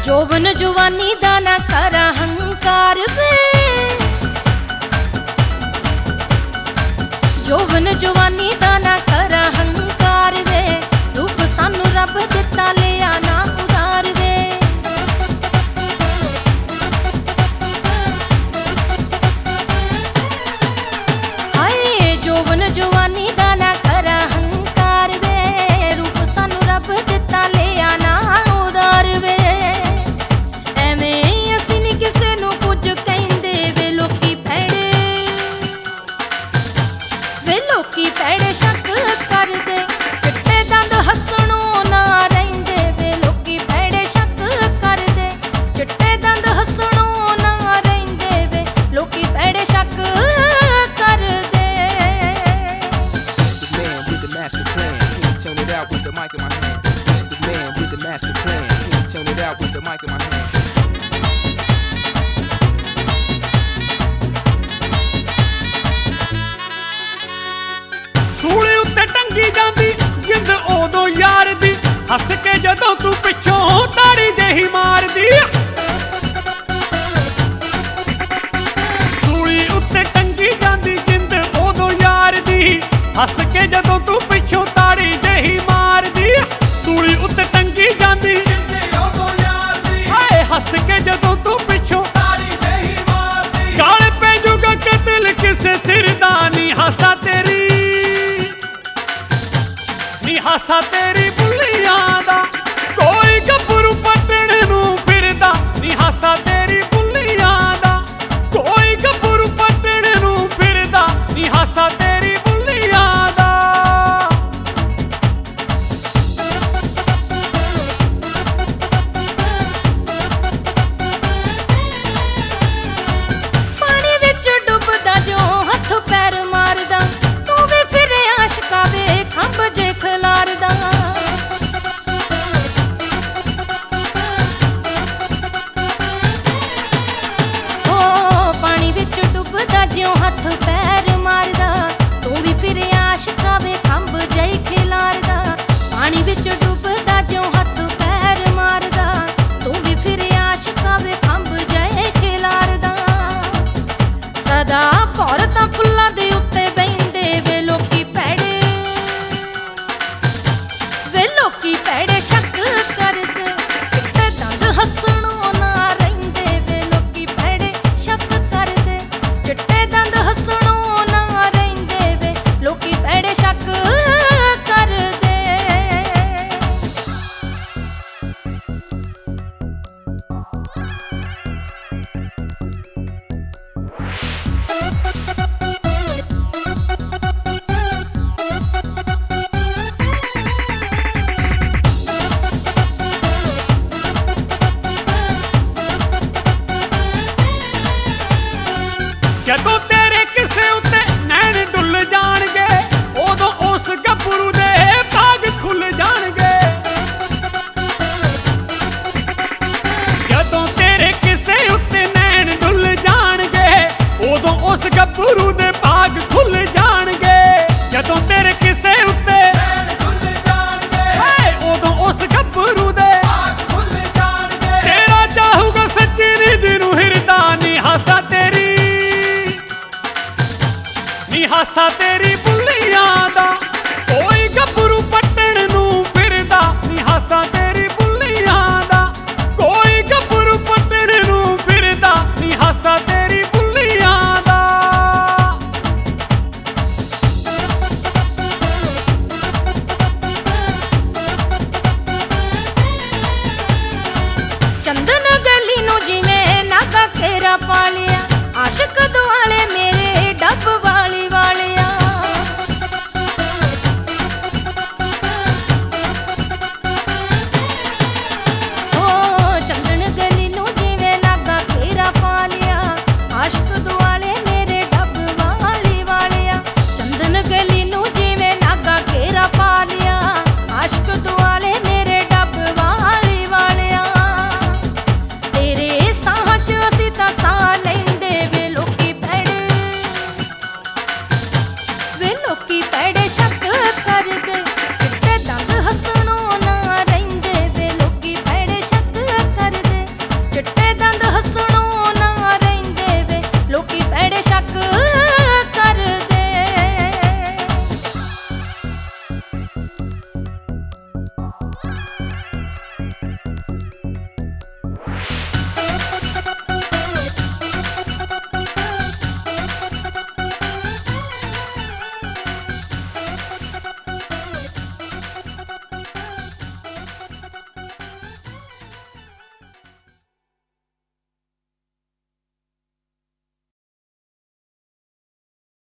जोवन जुवानी दा ना कर अहंकार वे, जोवन जुवानी दा ना कर अहंकार वे, रूप सानू रब दिता लिया ना उधार वे। हाय जोवन जुवानी दा ना कर अहंकार वे, रूप सानू रब दिता लिया ना उधार वे। लोकी पैड़े शक कर दे, चिट्टे दंद हसणों ना रहिंदे वे। लोकी पैड़े शक कर दे, चिट्टे दंद हसणों ना रहिंदे वे। लोकी पैड़े शक कर दे। The man with the master plan, can't turn it out with the mic in my hand. The man with the master plan, can't turn it out with the mic in my hand. सूली उत्ते टंगी जांदी जिंद ओदों यार दी, हस के जदों तू पिछों ताड़ी जेही मार दी। सूली उत्ते टंगी जांदी जिंद ओदों यार दी, हस के जदों तू पिछों ताड़ी जेही मार दी। सूली उत्ते टंगी जांदी जिंद ओदों यार दी, हाय हस के जदों तू पिछों ताड़ी जेही मार दी। गाल पे जुगा कतल किसे सिरदानी, हसा तेरी हासा तेरी बुलियां दा, कोई गब्बरू पटण नूं फिरदा। नी हासा तेरी बुलियां दा, कोई गब्बरू पटण नूं फिरदा। नी हासा तेरी बुलियां दा। पानी विच डुबदा जो हथ पैर मारदा, तू भी फिर आशिका वे खंभ जे खलारदा। ओ पानी विच डुबदा ज्यों हथ पैर मारदा, तू भी फिर आशिका वे खंभ जे खिलारदा। पानी विच डुबदा ज्यों हथ पैर मारदा, तू भी फिर आशिका वे खंभ जे खिलारदा। सदा औरतां फुल्लां दे उत्ते बहिंदे वे लोकी पैड़े, वे लोकी पैड़े शक कर दे, चिट्टे दंद हसणों ना रहिंदे वे। लोकी पैड़े शक कर दे, चिट्टे दंद हसणों ना रहिंदे वे। लोकी पैड़े शक कर दे। जदों तेरे किसे उत्ते नैन डुल जाणगे, उदों उस गब्बरू दे भाग खुल जाणगे। जदों तेरे किसे उत्ते नैन डुल जाणगे, उदों उस गब्बरू दे भाग खुल जाणगे। जदों तेरे किसे उत्ते नैन डुल जाणगे, हाय उदों उस गब्बरू दे भाग खुल जाणगे। तेरा चाहूगा सच्ची रिज नूं हिरदा। नी हासा तेरी, नी हासा तेरी बुलियां दा, कोई गब्बरू पटण नूं फिरदा। नी हासा तेरी बुलियां दा, कोई गब्बरू पटण नूं फिरदा। नी हासा तेरी बुलियां दा। चंदन गली नूं जिवें नागा घेरा पा लिया, आशिक दुआले मेरे डब वाली वाले।